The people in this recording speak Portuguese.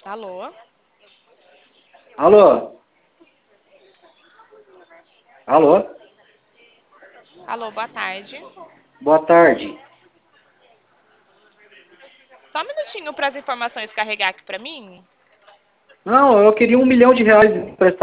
Alô? Alô? Alô? Alô, boa tarde. Boa tarde. Só um minutinho para as informações carregar aqui para mim. Não, eu queria R$ 1 milhão emprestado